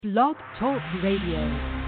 Blog Talk Radio.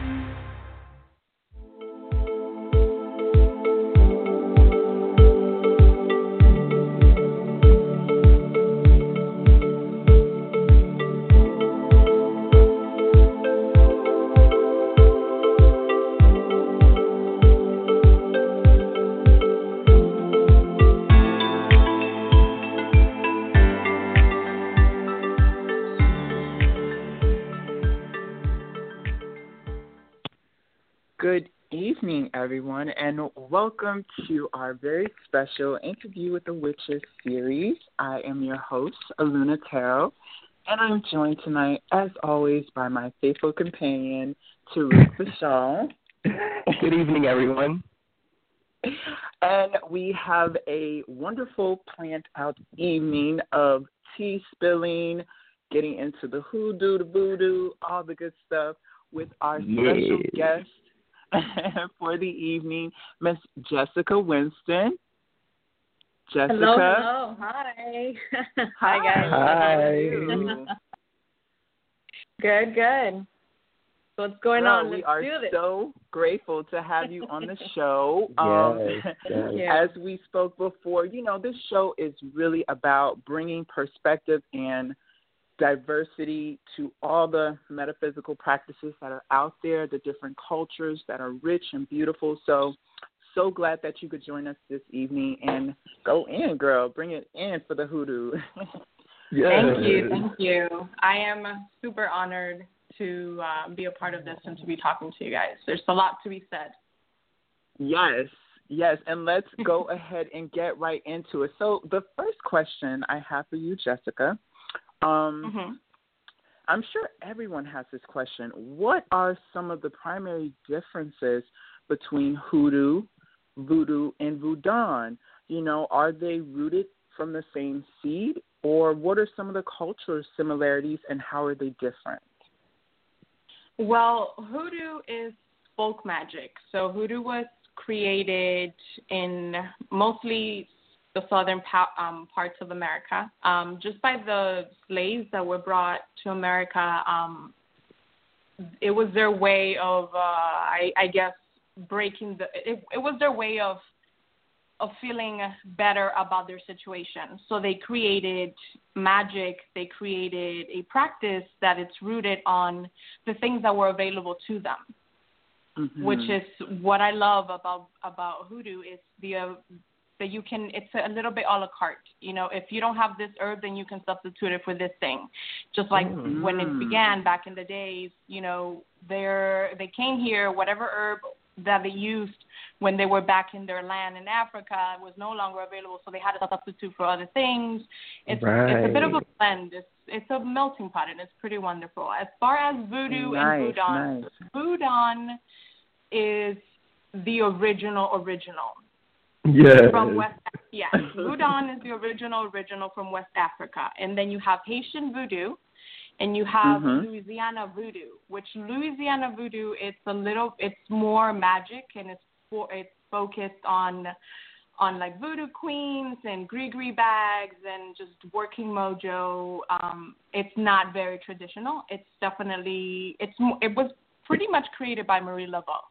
Good evening, everyone, and welcome to our very special Interview with the Witches series. I am your host, Aluna Taro, and I'm joined tonight, as always, by my faithful companion, Tariq Bashal. Good evening, everyone. And we have a wonderful planned-out evening of tea spilling, getting into the hoodoo, the voodoo, all the good stuff with our special guest for the evening, Miss Jessica Winston. Jessica. Hello. Hi. Hi, guys. How are you? Good. So what's going on? We are so grateful to have you on the show. Yes. As we spoke before, this show is really about bringing perspective and diversity to all the metaphysical practices that are out there, the different cultures that are rich and beautiful. So glad that you could join us this evening and go in, girl. Bring it in for the hoodoo. Yes. Thank you. I am super honored to be a part of this and to be talking to you guys. There's a lot to be said. Yes, and let's go ahead and get right into it. So the first question I have for you, Jessica, I'm sure everyone has this question. What are some of the primary differences between hoodoo, voodoo, and voodoo? Are they rooted from the same seed, or what are some of the cultural similarities and how are they different? Well, hoodoo is folk magic. So hoodoo was created in mostly the southern parts of America, just by the slaves that were brought to America. It was their way of, I guess, breaking it was their way of feeling better about their situation. So they created magic. They created a practice that it's rooted on the things that were available to them, which is what I love about hoodoo is that you can, it's a little bit a la carte. If you don't have this herb, then you can substitute it for this thing. Just like when it began back in the days, they came here, whatever herb that they used when they were back in their land in Africa was no longer available, so they had to substitute for other things. It's a bit of a blend. It's a melting pot, and it's pretty wonderful. As far as voodoo and voodoo, voodoo is the original. Yes. From voodoo is the original from West Africa. And then you have Haitian voodoo, and you have Louisiana voodoo, which Louisiana voodoo, it's more magic, and it's focused on like voodoo queens and gris bags and just working mojo. It's not very traditional. It's definitely, it was pretty much created by Marie Laveau.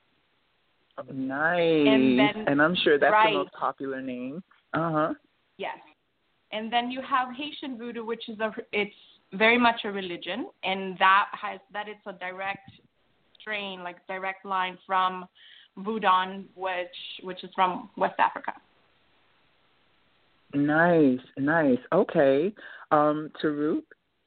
Nice. And I'm sure that's the most popular name. Yes. And then you have Haitian voodoo, which is it's very much a religion, and that it's a direct strain, like direct line from voodoo, which is from West Africa. Nice. Okay. Tariq?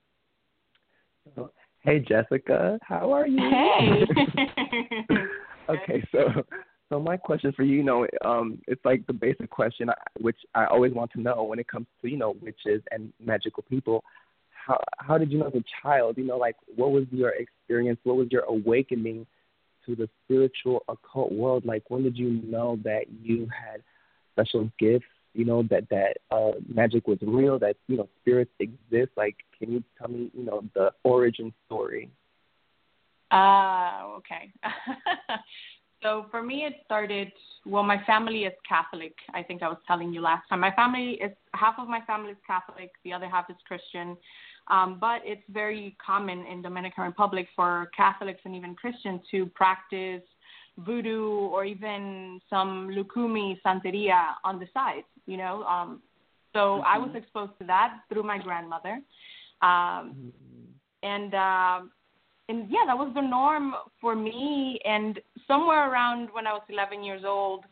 Hey, Jessica. How are you? Hey. Okay, so my question for you, it's like the basic question, which I always want to know when it comes to, witches and magical people. How did you know as a child, what was your experience? What was your awakening to the spiritual occult world? Like, when did you know that you had special gifts, that magic was real, that, spirits exist? Like, can you tell me, the origin story? Okay. So for me, it started, my family is Catholic. I think I was telling you last time. Half of my family is Catholic. The other half is Christian. But it's very common in Dominican Republic for Catholics and even Christians to practice voodoo or even some lucumi, santeria on the side, you know. So I was exposed to that through my grandmother. And yeah, that was the norm for me. And somewhere around when I was 11 years old,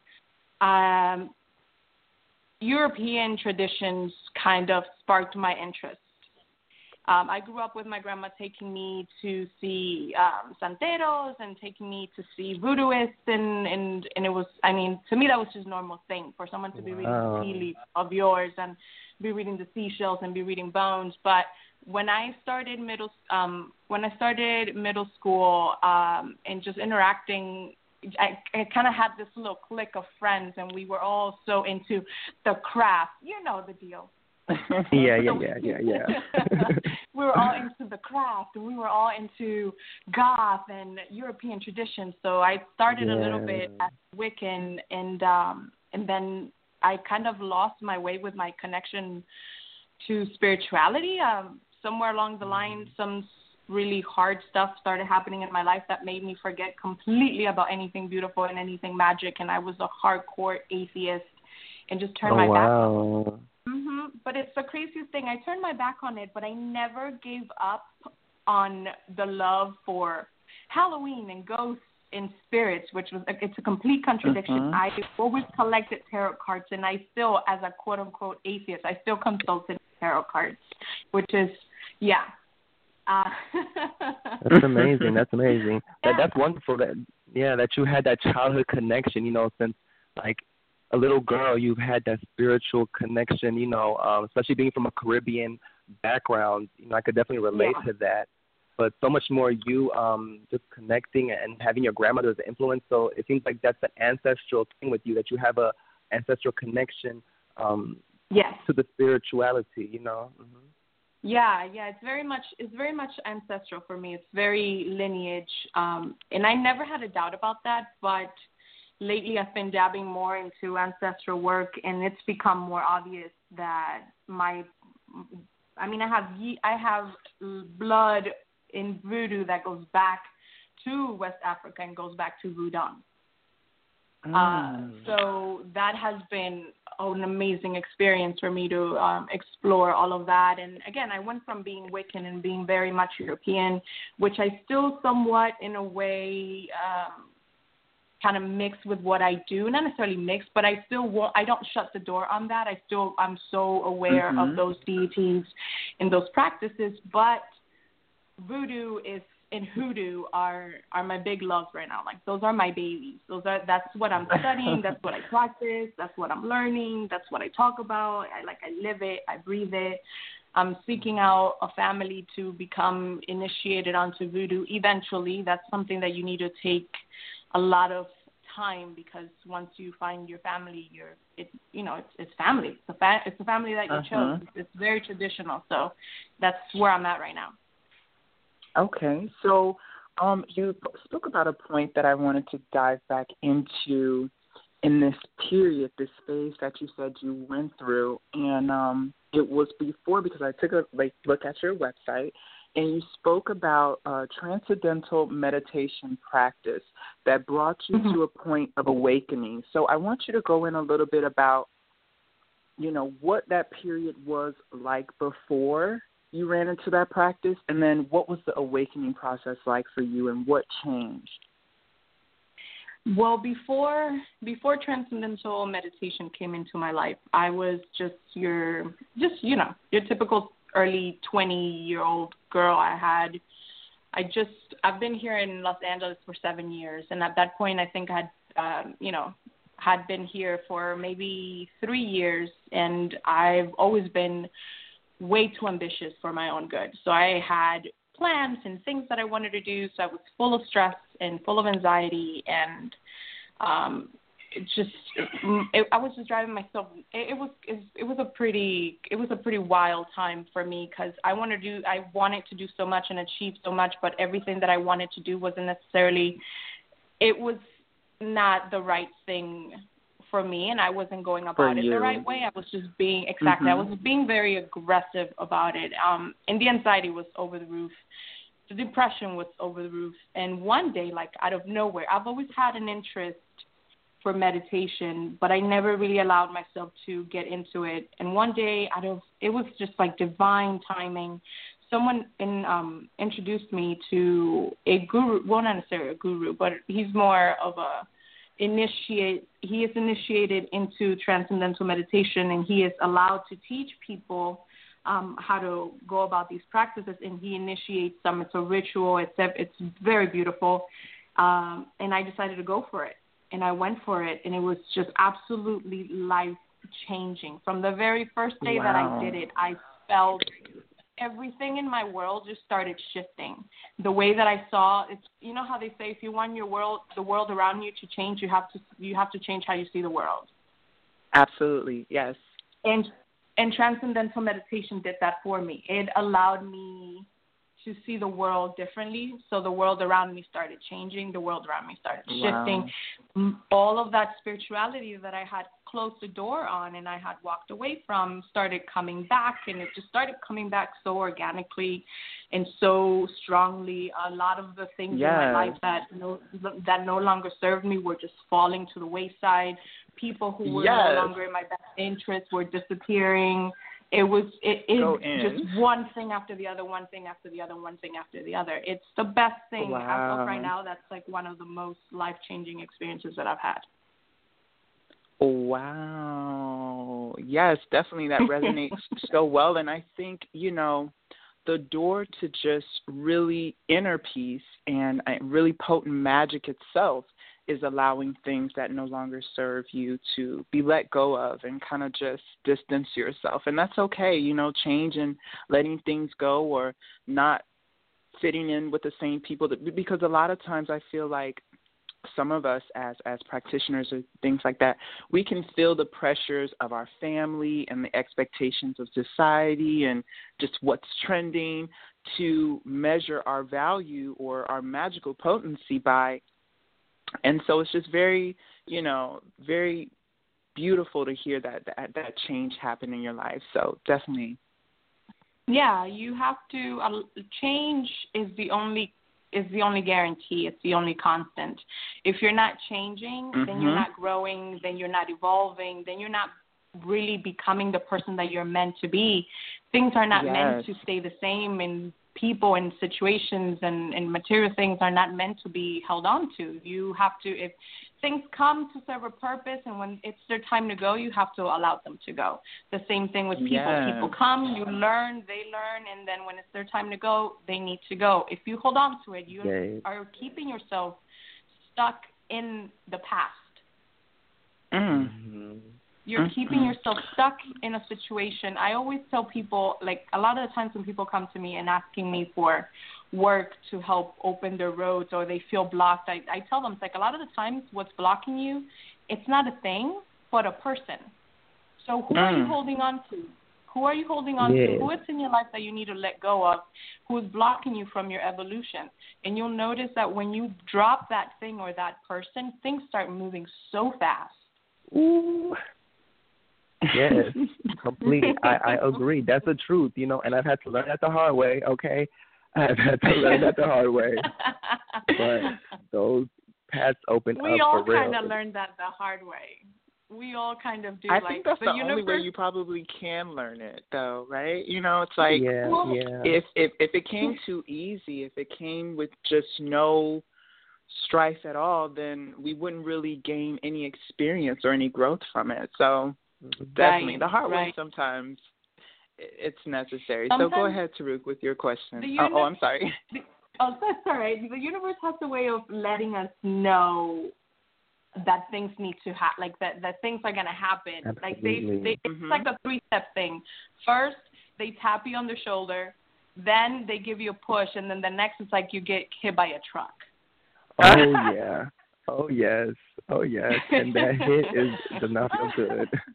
European traditions kind of sparked my interest. I grew up with my grandma taking me to see santeros and taking me to see voodooists, and it was, I mean, to me that was just a normal thing for someone to be reading the tea leaves of yours and be reading the seashells and be reading bones. But when I started middle school and just interacting, I kind of had this little clique of friends, and we were all so into the craft. You know the deal. Yeah. We were all into the craft, and we were all into goth and European traditions. So I started a little bit as Wiccan, and then I kind of lost my way with my connection to spirituality. Somewhere along the line, some really hard stuff started happening in my life that made me forget completely about anything beautiful and anything magic, and I was a hardcore atheist and just turned my back on it. But it's the craziest thing. I turned my back on it, but I never gave up on the love for Halloween and ghosts and spirits, which was, it's a complete contradiction. I always collected tarot cards, and I still, as a quote-unquote atheist, I still consulted tarot cards, which is, That's amazing. That's amazing. That's wonderful that you had that childhood connection, you know, since like a little girl, you've had that spiritual connection, you know, especially being from a Caribbean background. You know, I could definitely relate to that. But so much more you just connecting and having your grandmother as an influence. So it seems like that's an ancestral thing with you, that you have a ancestral connection to the spirituality, you know. Yeah, it's very much ancestral for me. It's very lineage, and I never had a doubt about that. But lately, I've been dabbing more into ancestral work, and it's become more obvious that I have blood in voodoo that goes back to West Africa and goes back to Voodoo. So that has been an amazing experience for me to explore all of that. And again, I went from being Wiccan and being very much European, which I still somewhat in a way kind of mix with what I do, not necessarily mix, but I don't shut the door on that. I'm so aware of those deities and those practices, but voodoo and hoodoo are my big loves right now. Like, those are my babies. That's what I'm studying. That's what I practice. That's what I'm learning. That's what I talk about. I live it. I breathe it. I'm seeking out a family to become initiated onto voodoo eventually. That's something that you need to take a lot of time, because once you find your family, it's family. It's a family that you chose. It's very traditional. So that's where I'm at right now. Okay, so you spoke about a point that I wanted to dive back into in this period, this phase that you said you went through, and it was before, because I took a look at your website, and you spoke about transcendental meditation practice that brought you to a point of awakening. So I want you to go in a little bit about, you know, what that period was like before you ran into that practice, and then what was the awakening process like for you, and what changed? Well, before transcendental meditation came into my life, I was just your typical early 20-year-old girl. I've been here in Los Angeles for 7 years, and at that point, I think had been here for maybe 3 years, and I've always been way too ambitious for my own good. So I had plans and things that I wanted to do. So I was full of stress and full of anxiety, and I was just driving myself. It was a pretty wild time for me, because I wanted to do so much and achieve so much, but everything that I wanted to do wasn't necessarily. It was not the right thing for me, and I wasn't going For about it you. the right way. I was just being I was being very aggressive about it. And the anxiety was over the roof. The depression was over the roof. And one day, like out of nowhere, I've always had an interest for meditation, but I never really allowed myself to get into it. And one day, it was just like divine timing. Someone introduced me to a guru, well, not necessarily a guru, but he's more of he is initiated into transcendental meditation, and he is allowed to teach people how to go about these practices, and he initiates them. It's a ritual. It's very beautiful. And I decided to go for it. And I went for it, and it was just absolutely life-changing. From the very first day that I did it, I felt everything in my world just started shifting. The way that I saw it, you know how they say if you want the world around you to change, you have to change how you see the world. Absolutely, yes. And transcendental meditation did that for me. It allowed me to see the world differently. So the world around me started changing. The world around me started shifting. Wow. All of that spirituality that I had closed the door on and I had walked away from started coming back, and it just started coming back so organically and so strongly. A lot of the things in my life that no longer served me were just falling to the wayside. People who were no longer in my best interest were disappearing. It was just one thing after the other, one thing after the other, one thing after the other. It's the best thing. As of right now, that's like one of the most life-changing experiences that I've had. Wow. Yes, definitely. That resonates so well. And I think, the door to just really inner peace and really potent magic itself is allowing things that no longer serve you to be let go of and kind of just distance yourself. And that's okay, change and letting things go or not fitting in with the same people. Because a lot of times I feel like some of us as practitioners or things like that, we can feel the pressures of our family and the expectations of society and just what's trending to measure our value or our magical potency by. And so it's just very, very beautiful to hear that change happen in your life. So definitely. Yeah, you have to. Change is the only guarantee. It's the only constant. If you're not changing, then you're not growing. Then you're not evolving. Then you're not really becoming the person that you're meant to be. Things are not meant to stay the same, and people and situations and material things are not meant to be held on to. You have to, if things come to serve a purpose and when it's their time to go, you have to allow them to go. The same thing with people. Yes. People come, you learn, they learn, and then when it's their time to go, they need to go. If you hold on to it, you are keeping yourself stuck in the past. Mm-hmm. You're keeping yourself stuck in a situation. I always tell people, like a lot of the times when people come to me and asking me for work to help open their roads or they feel blocked, I tell them, it's like a lot of the times what's blocking you, it's not a thing, but a person. So who are you holding on to? Who are you holding on to? Who is in your life that you need to let go of? Who is blocking you from your evolution? And you'll notice that when you drop that thing or that person, things start moving so fast. Ooh. Yes, completely. I agree. That's the truth, and I've had to learn that the hard way, okay? I've had to learn that the hard way. But those paths open up for real. We all kind of learned that the hard way. We all kind of do. I think that's the only way you probably can learn it, though, right? It's like if it came too easy, if it came with just no strife at all, then we wouldn't really gain any experience or any growth from it. So definitely the hard way sometimes it's necessary. So go ahead, Taruk, with your question. I'm sorry. That's all right. The universe has a way of letting us know that things need to happen, like that things are going to happen. Absolutely. Like it's like a 3-step thing. First, they tap you on the shoulder, then they give you a push, and then the next is like you get hit by a truck. Oh yeah. Oh yes. And that hit does not feel good.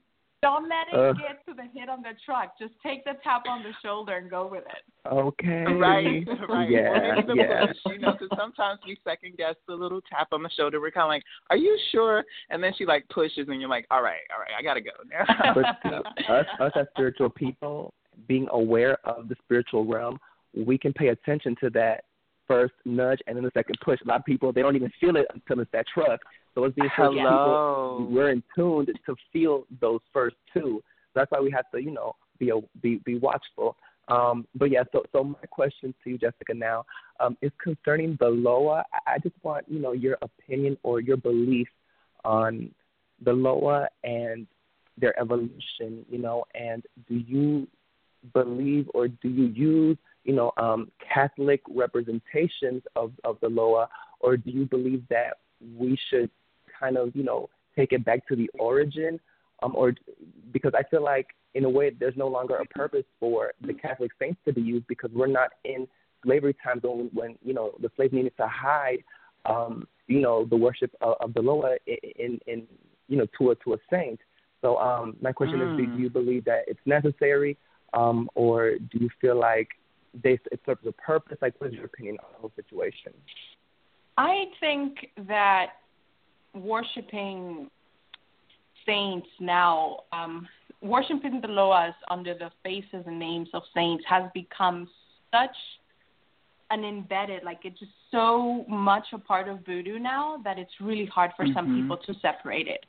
Don't let it get to the hit on the truck. Just take the tap on the shoulder and go with it. Right. Okay. Yeah, or maybe the yeah. push, because sometimes we second guess the little tap on the shoulder. We're kind of like, are you sure? And then she like pushes and you're like, all right, I got to go now. But us as spiritual people, being aware of the spiritual realm, we can pay attention to that first nudge and then the second push. A lot of people, they don't even feel it until it's that truck. So as being spiritual people, we're in tune to feel those first two. That's why we have to, be watchful. But yeah, so my question to you, Jessica, now is concerning the Loa. I just want, your opinion or your belief on the Loa and their evolution, and do you believe or do you use, Catholic representations of the Loa, or do you believe that we should kind of, take it back to the origin, or because I feel like in a way there's no longer a purpose for the Catholic saints to be used because we're not in slavery times when the slaves needed to hide, the worship of the Loa in to a saint. So my question is, do you believe that it's necessary, or do you feel like it serves a purpose? Like, what is your opinion on the whole situation? I think that worshiping saints now, worshiping the Loas under the faces and names of saints has become such an embedded, like it's just so much a part of voodoo now that it's really hard for some people to separate it.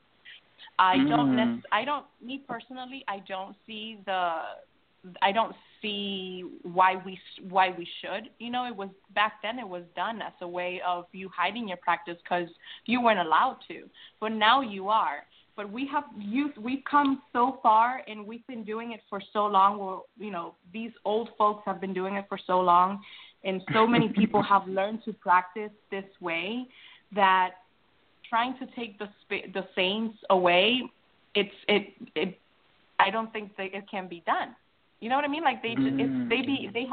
Me personally, I don't see why we should. It was back then. It was done as a way of you hiding your practice because you weren't allowed to. But now you are. But we've come so far, and we've been doing it for so long. These old folks have been doing it for so long, and so many people have learned to practice this way that trying to take the saints away, I don't think that it can be done. You know what I mean? Like they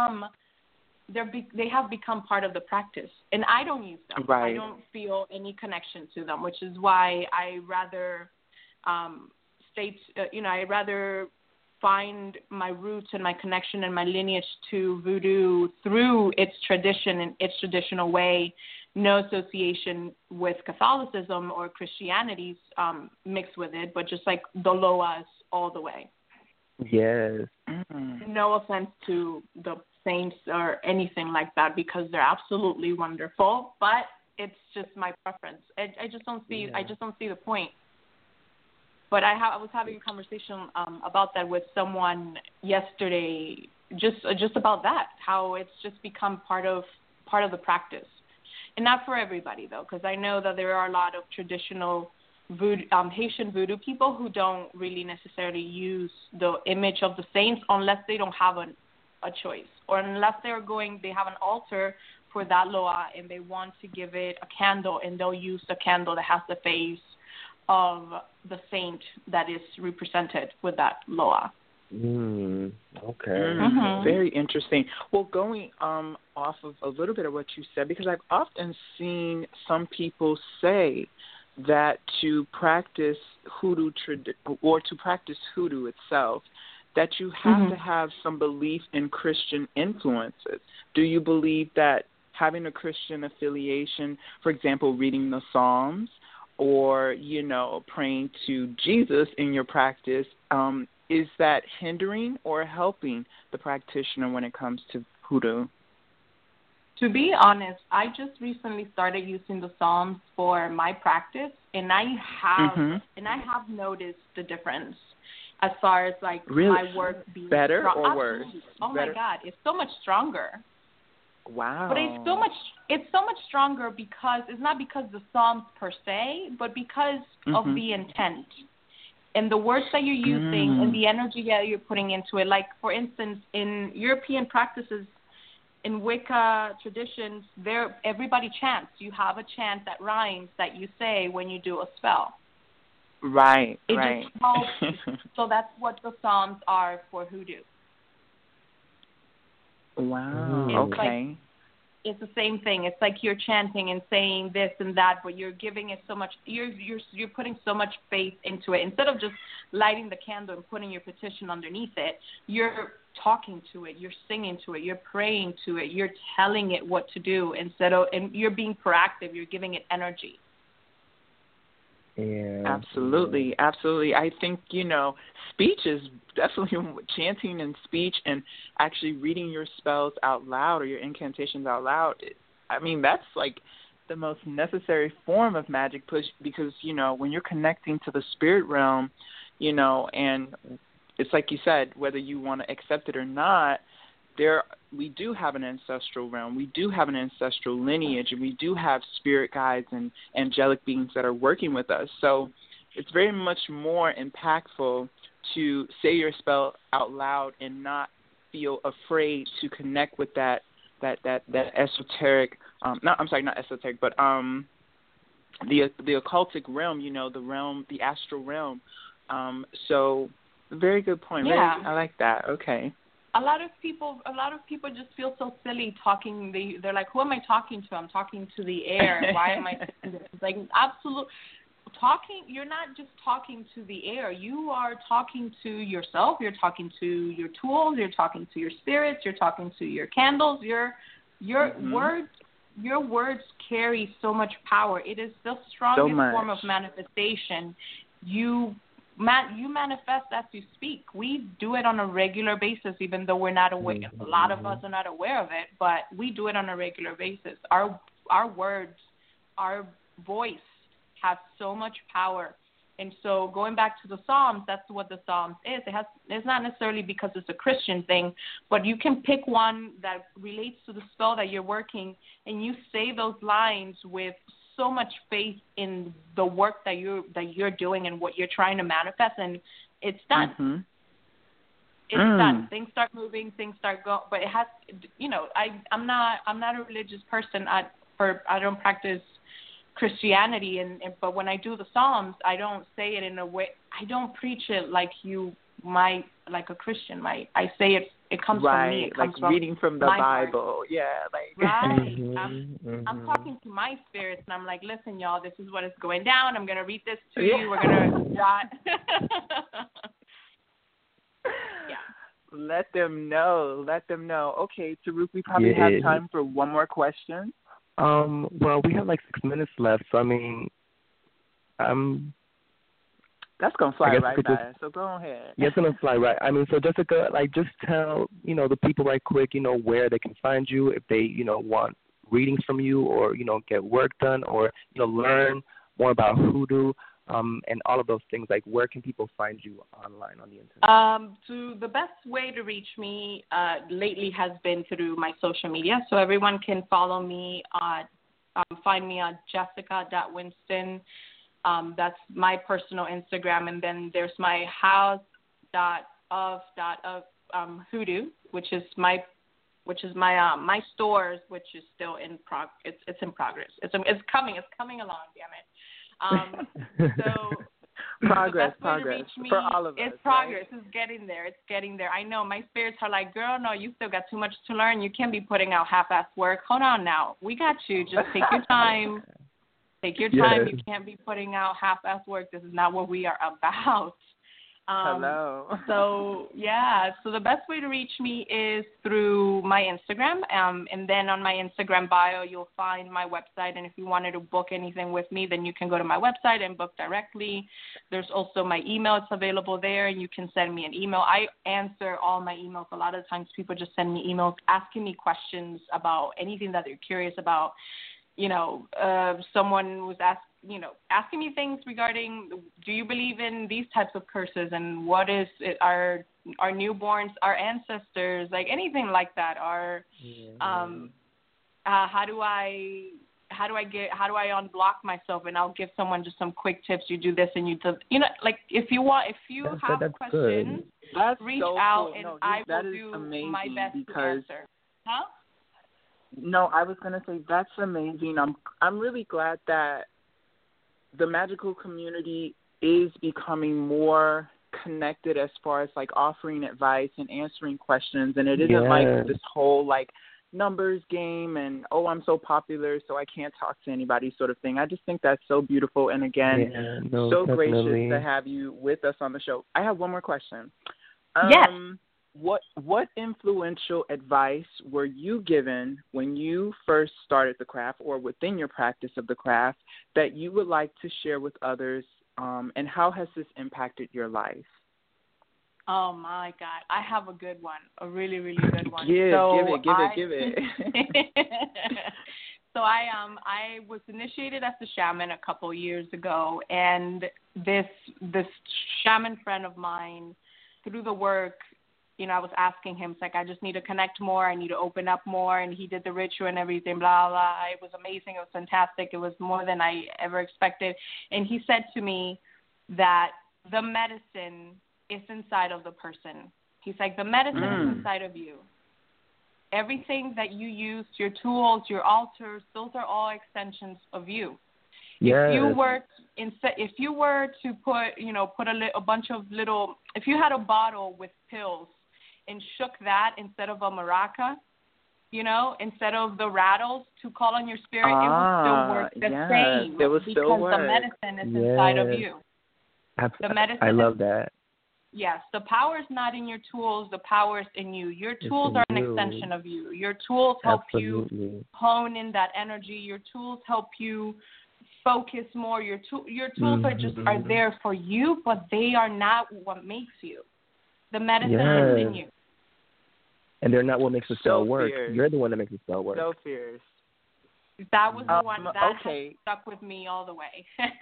have become part of the practice, and I don't use them. Right. I don't feel any connection to them, which is why I rather I rather find my roots and my connection and my lineage to voodoo through its tradition and its traditional way. No association with Catholicism or Christianity's mixed with it, but just like the Loas all the way. Yes. No offense to the saints or anything like that, because they're absolutely wonderful, but it's just my preference. I just don't see. Yeah. I just don't see the point. But I was having a conversation about that with someone yesterday, just about that, how it's just become part of the practice, and not for everybody though, because I know that there are a lot of traditional voodoo, Haitian voodoo people who don't really necessarily use the image of the saints unless they don't have a choice, or unless they have an altar for that Loa and they want to give it a candle, and they'll use the candle that has the face of the saint that is represented with that Loa. Okay. Very interesting. Well, going off of a little bit of what you said, because I've often seen some people say that to practice hoodoo or to practice hoodoo itself, that you have to have some belief in Christian influences. Do you believe that having a Christian affiliation, for example, reading the Psalms or, praying to Jesus in your practice, is that hindering or helping the practitioner when it comes to hoodoo? To be honest, I just recently started using the Psalms for my practice, and I have noticed the difference as far as like my work being better strong. or worse. Oh better? My God, it's so much stronger. Wow. But it's so much stronger because it's not because the Psalms per se, but because of the intent and the words that you're using and the energy that you're putting into it. Like, for instance, in European practices, in Wicca traditions, everybody chants. You have a chant that rhymes that you say when you do a spell. Right, It just helps. So that's what the Psalms are for hoodoo. Wow. It's okay. Like, it's the same thing. It's like you're chanting and saying this and that, but you're giving it so much. You're putting so much faith into it. Instead of just lighting the candle and putting your petition underneath it, you're talking to it. You're singing to it. You're praying to it. You're telling it what to do and you're being proactive. You're giving it energy. Yeah. Absolutely. I think, speech is definitely chanting and speech and actually reading your spells out loud or your incantations out loud. I mean, that's like the most necessary form of magic because, when you're connecting to the spirit realm, and it's like you said, whether you want to accept it or not, we do have an ancestral realm. We do have an ancestral lineage, and we do have spirit guides and angelic beings that are working with us. So it's very much more impactful to say your spell out loud and not feel afraid to connect with that esoteric. Not esoteric, but the occultic realm. The astral realm. So very good point. Yeah. I like that. Okay. A lot of people just feel so silly talking. They're like, who am I talking to? I'm talking to the air. Why am I saying this? Like, absolute talking. You're not just talking to the air. You are talking to yourself. You're talking to your tools. You're talking to your spirits. You're talking to your candles. Your words. Your words carry so much power. It is the strongest form of manifestation. You manifest as you speak. We do it on a regular basis, even though we're not aware. A lot of us are not aware of it, but we do it on a regular basis. Our words, our voice has so much power. And so going back to the Psalms, that's what the Psalms is. It's not necessarily because it's a Christian thing, but you can pick one that relates to the spell that you're working, and you say those lines with so much faith in the work that you're doing and what you're trying to manifest, and it's done. Mm-hmm. It's done. Things start moving. Things start going. But it has, I'm not a religious person. I don't practice Christianity, but when I do the Psalms, I don't say it in a way. I don't preach it like a Christian might. I say it comes from me. It comes like from reading from the Bible. Heart. Yeah, like right. I'm talking to my spirits, and I'm like, listen, y'all, this is what is going down. I'm gonna read this to you. We're gonna jot. Yeah. Let them know. Okay, Taruk, we probably have time for one more question. Well, we have like 6 minutes left, so I mean, that's gonna fly right by. So go ahead. Yeah, it's gonna fly right. I mean, so Jessica, just tell the people right quick, where they can find you if they want readings from you or get work done or learn more about hoodoo, and all of those things. Like, where can people find you online on the internet? So the best way to reach me lately has been through my social media. So everyone can follow me find me on jessica.winston. That's my personal Instagram, and then there's my house.of hoodoo, which is my my stores, which is still in it's in progress. It's coming along, damn it. So progress me, for all of us. It's progress. Right? It's getting there. I know my spirits are like, girl, no, you still got too much to learn. You can't be putting out half-ass work. Hold on now. We got you. Just take your time. Take your time. Yes. You can't be putting out half-ass work. This is not what we are about. Hello. So the best way to reach me is through my Instagram, and then on my Instagram bio, you'll find my website, and if you wanted to book anything with me, then you can go to my website and book directly. There's also my email. It's available there, and you can send me an email. I answer all my emails. A lot of times people just send me emails asking me questions about anything that they're curious about. Someone was asking me things regarding, do you believe in these types of curses, and what is it, our newborns, our ancestors, like anything like that, how do I unblock myself? And I'll give someone just some quick tips. You do this and you do, like if you have questions, reach out, and I will do my best to answer. Huh? No, I was going to say that's amazing. I'm really glad that the magical community is becoming more connected as far as like offering advice and answering questions, and it isn't like this whole like numbers game and, oh, I'm so popular, so I can't talk to anybody sort of thing. I just think that's so beautiful. And again, so definitely gracious to have you with us on the show. I have one more question. Yes. What influential advice were you given when you first started the craft or within your practice of the craft that you would like to share with others, and how has this impacted your life? Oh, my God. I have a good one, a really, really good one. Give it. So I was initiated as a shaman a couple years ago, and this shaman friend of mine, through the work, I was asking him, it's like, I just need to connect more. I need to open up more. And he did the ritual and everything, blah, blah. It was amazing. It was fantastic. It was more than I ever expected. And he said to me that the medicine is inside of the person. He's like, the medicine is inside of you. Everything that you use, your tools, your altars, those are all extensions of you. Yes. If you were to put a bunch of little, if you had a bottle with pills and shook that instead of a maraca, instead of the rattles to call on your spirit, it would still work the same. It would still work. Because the medicine is inside of you. The medicine. I love that. Yes, the power is not in your tools. The power is in you. Your tools are an extension of you. Your tools help you hone in that energy. Your tools help you focus more. Your tools are there for you, but they are not what makes you. The medicine is in you. And they're not what makes the spell work. Fierce. You're the one that makes the spell work. So fierce. That was the one that has stuck with me all the way.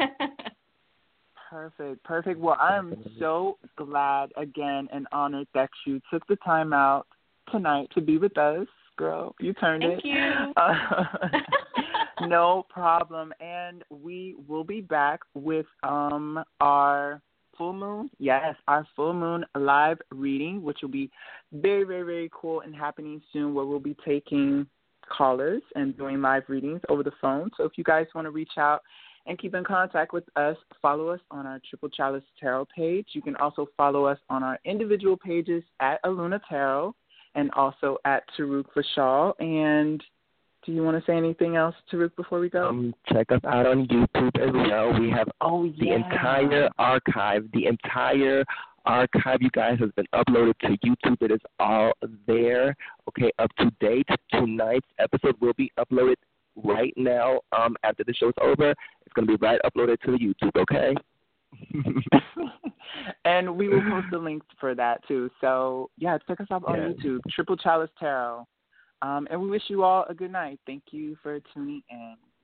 Perfect. Well, I'm so glad again and honored that you took the time out tonight to be with us, girl. You turned it. Thank you. No problem. And we will be back with our full moon. Yes, our full moon live reading, which will be very, very, very cool and happening soon, where we'll be taking callers and doing live readings over the phone. So if you guys want to reach out and keep in contact with us, follow us on our Triple Chalice Tarot page. You can also follow us on our individual pages at Aluna Tarot and also at Taruk Vashal. And do you want to say anything else, Taruk, before we go? Check us out on YouTube as well. We have the entire archive. The entire archive, you guys, has been uploaded to YouTube. It is all there, okay, up to date. Tonight's episode will be uploaded right now after the show's over. It's going to be right uploaded to the YouTube, okay? And we will post the links for that, too. So, yeah, check us out on YouTube, Triple Chalice Tarot. And we wish you all a good night. Thank you for tuning in.